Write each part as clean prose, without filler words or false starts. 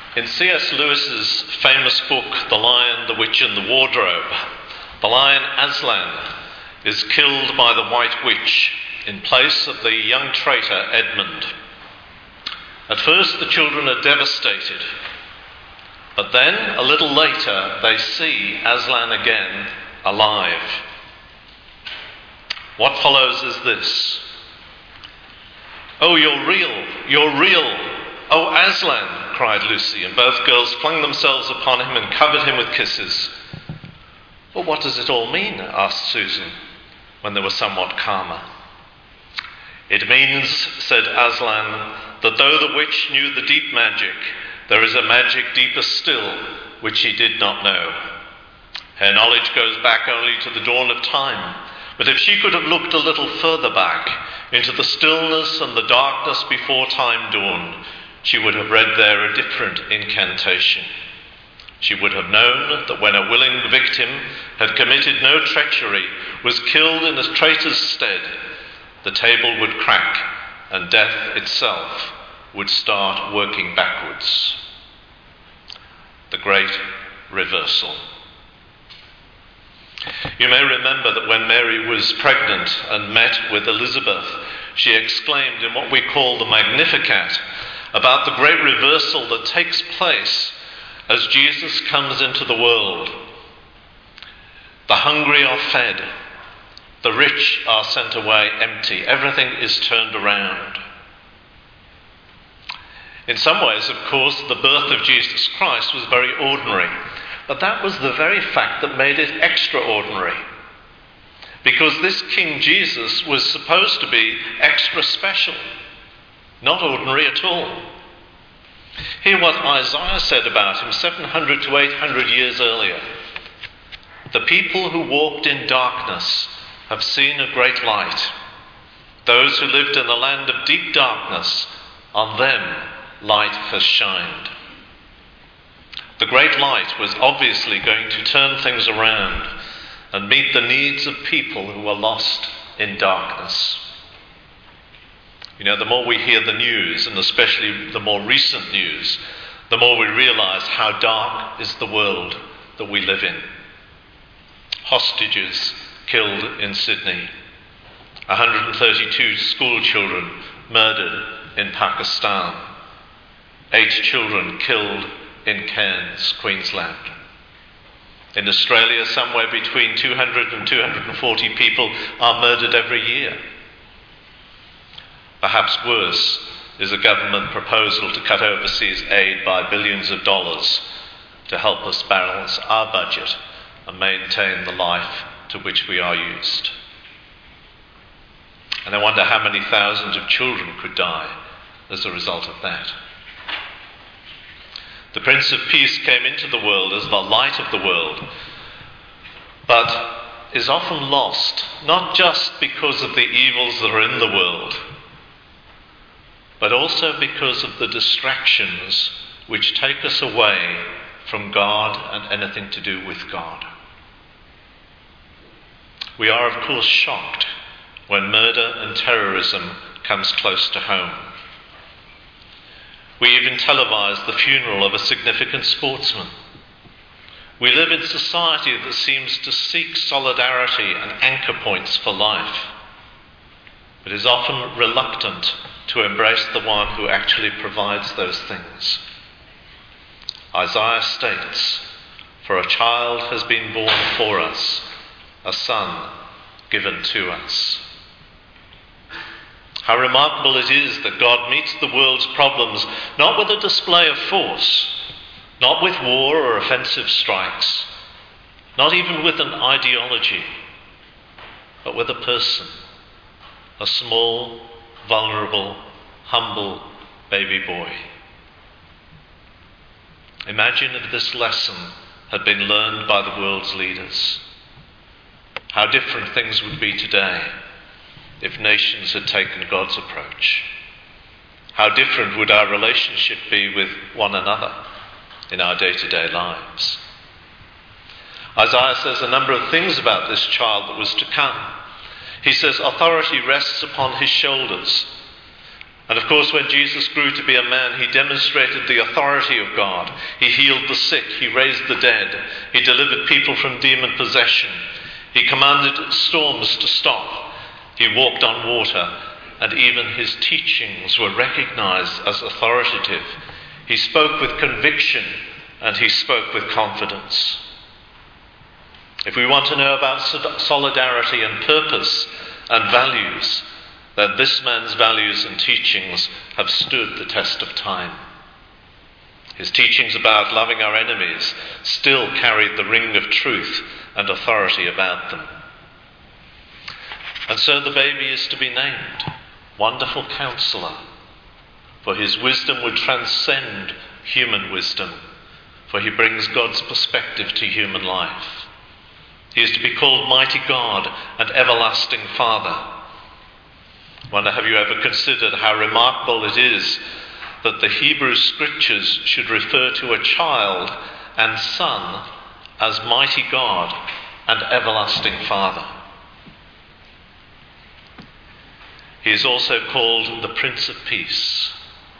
In C.S. Lewis's famous book, The Lion, the Witch and the Wardrobe, the lion Aslan is killed by the White Witch in place of the young traitor Edmund. At first the children are devastated, but then a little later they see Aslan again alive. What follows is this: "Oh, you're real, you're real. Oh, Aslan," cried Lucy, and both girls flung themselves upon him and covered him with kisses. "But what does it all mean?" asked Susan, when they were somewhat calmer. "It means," said Aslan, "that though the witch knew the deep magic, there is a magic deeper still, which she did not know. Her knowledge goes back only to the dawn of time, but if she could have looked a little further back, into the stillness and the darkness before time dawned, she would have read there a different incantation. She would have known that when a willing victim had committed no treachery, was killed in a traitor's stead, the table would crack and death itself would start working backwards." The great reversal. You may remember that when Mary was pregnant and met with Elizabeth, she exclaimed in what we call the Magnificat about the great reversal that takes place as Jesus comes into the world. The hungry are fed, the rich are sent away empty, everything is turned around. In some ways, of course, the birth of Jesus Christ was very ordinary, but that was the very fact that made it extraordinary. Because this King Jesus was supposed to be extra special, not ordinary at all. Hear what Isaiah said about him 700 to 800 years earlier. "The people who walked in darkness have seen a great light. Those who lived in the land of deep darkness, on them light has shined." The great light was obviously going to turn things around and meet the needs of people who were lost in darkness. You know, the more we hear the news, and especially the more recent news, the more we realize how dark is the world that we live in. Hostages killed in Sydney. 132 school children murdered in Pakistan. 8 children killed in Cairns, Queensland. In Australia, somewhere between 200 and 240 people are murdered every year. Perhaps worse is a government proposal to cut overseas aid by billions of dollars to help us balance our budget and maintain the life to which we are used. And I wonder how many thousands of children could die as a result of that. The Prince of Peace came into the world as the light of the world, but is often lost, not just because of the evils that are in the world, but also because of the distractions which take us away from God and anything to do with God. We are, of course, shocked when murder and terrorism comes close to home. We even televised the funeral of a significant sportsman. We live in a society that seems to seek solidarity and anchor points for life, but is often reluctant to embrace the one who actually provides those things. Isaiah states, "For a child has been born for us, a son given to us." How remarkable it is that God meets the world's problems not with a display of force, not with war or offensive strikes, not even with an ideology, but with a person, a small, vulnerable, humble baby boy. Imagine if this lesson had been learned by the world's leaders. How different things would be today if nations had taken God's approach. How different would our relationship be with one another in our day-to-day lives. Isaiah says a number of things about this child that was to come. He says authority rests upon his shoulders. And of course, when Jesus grew to be a man, he demonstrated the authority of God. He healed the sick, he raised the dead, he delivered people from demon possession, he commanded storms to stop, he walked on water, and even his teachings were recognized as authoritative. He spoke with conviction and he spoke with confidence. If we want to know about solidarity and purpose and values, then this man's values and teachings have stood the test of time. His teachings about loving our enemies still carried the ring of truth and authority about them. And so the baby is to be named Wonderful Counselor, for his wisdom would transcend human wisdom, for he brings God's perspective to human life. He is to be called Mighty God and Everlasting Father. I wonder, have you ever considered how remarkable it is that the Hebrew Scriptures should refer to a child and son as Mighty God and Everlasting Father? He is also called the Prince of Peace.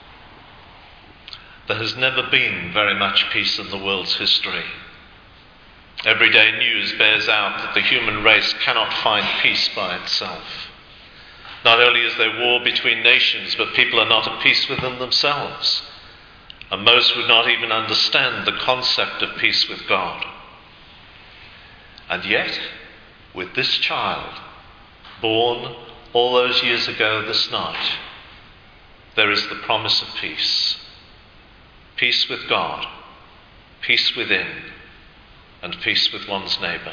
There has never been very much peace in the world's history. Everyday news bears out that the human race cannot find peace by itself. Not only is there war between nations, but people are not at peace within themselves. And most would not even understand the concept of peace with God. And yet, with this child, born all those years ago this night, there is the promise of peace. Peace with God, peace within, and peace with one's neighbour.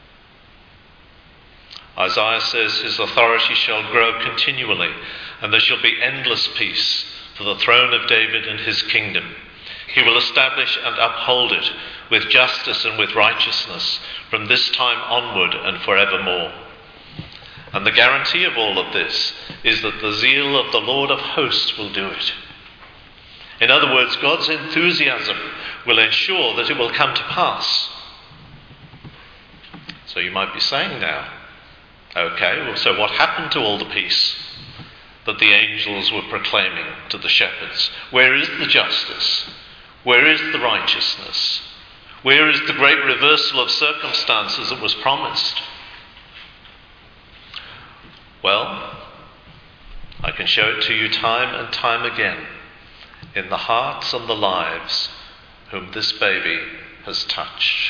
Isaiah says his authority shall grow continually, and there shall be endless peace for the throne of David and his kingdom. He will establish and uphold it with justice and with righteousness from this time onward and forevermore. And the guarantee of all of this is that the zeal of the Lord of hosts will do it. In other words, God's enthusiasm will ensure that it will come to pass. So you might be saying now, okay, well, so what happened to all the peace that the angels were proclaiming to the shepherds? Where is the justice? Where is the righteousness? Where is the great reversal of circumstances that was promised? Well, I can show it to you time and time again in the hearts and the lives whom this baby has touched.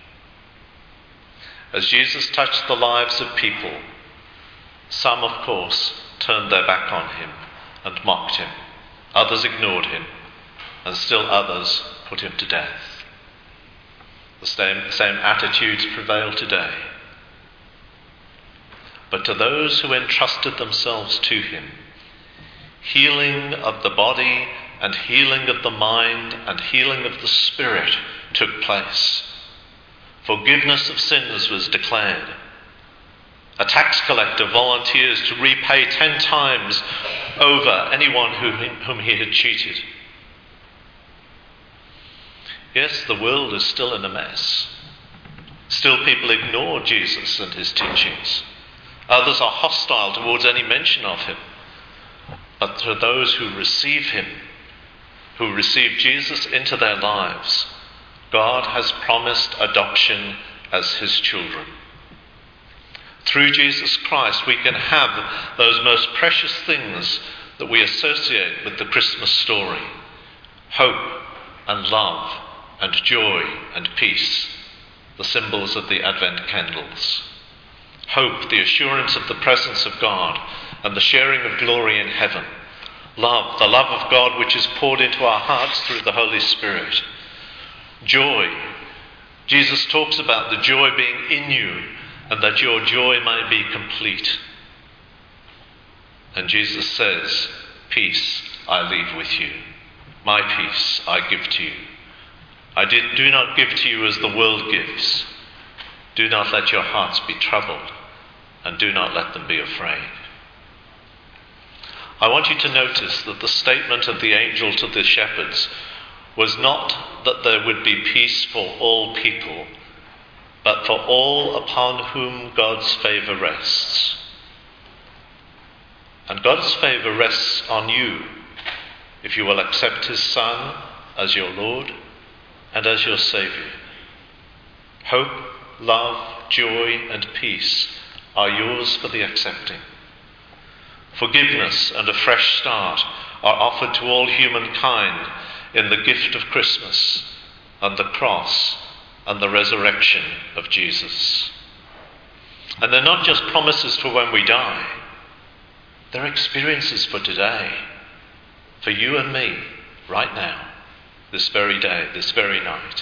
As Jesus touched the lives of people, some, of course, turned their back on him and mocked him. Others ignored him, and still others put him to death. The same attitudes prevail today. But to those who entrusted themselves to him, healing of the body and healing of the mind and healing of the spirit took place. Forgiveness of sins was declared. A tax collector volunteers to repay 10 times over anyone whom he had cheated. Yes, the world is still in a mess. Still people ignore Jesus and his teachings. Others are hostile towards any mention of him. But to those who receive him, who receive Jesus into their lives, God has promised adoption as his children. Through Jesus Christ, we can have those most precious things that we associate with the Christmas story: hope and love and joy and peace, the symbols of the Advent candles. Hope, the assurance of the presence of God and the sharing of glory in heaven. Love, the love of God which is poured into our hearts through the Holy Spirit. Joy, Jesus talks about the joy being in you and that your joy may be complete. And Jesus says, peace I leave with you. My peace I give to you. I do not give to you as the world gives. Do not let your hearts be troubled, and do not let them be afraid. I want you to notice that the statement of the angel to the shepherds was not that there would be peace for all people, but for all upon whom God's favour rests. And God's favour rests on you if you will accept his Son as your Lord and as your Saviour. Hope, love, joy and peace are yours for the accepting. Forgiveness and a fresh start are offered to all humankind in the gift of Christmas and the cross and the resurrection of Jesus. And they're not just promises for when we die. They're experiences for today, for you and me, right now, this very day, this very night.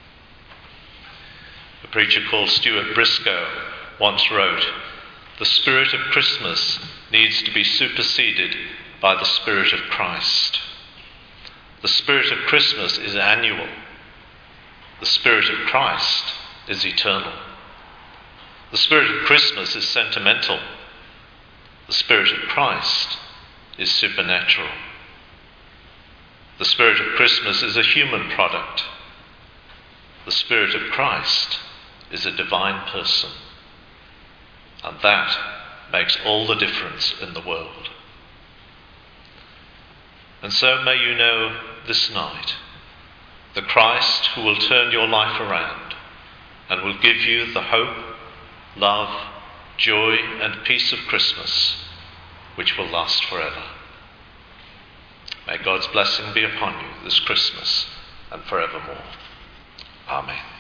A preacher called Stuart Briscoe once wrote, "The spirit of Christmas needs to be superseded by the spirit of Christ." The spirit of Christmas is annual. The spirit of Christ is eternal. The spirit of Christmas is sentimental. The spirit of Christ is supernatural. The spirit of Christmas is a human product. The spirit of Christ is a divine person. And that makes all the difference in the world. And so may you know this night the Christ who will turn your life around and will give you the hope, love, joy and peace of Christmas, which will last forever. May God's blessing be upon you this Christmas and forevermore. Amen.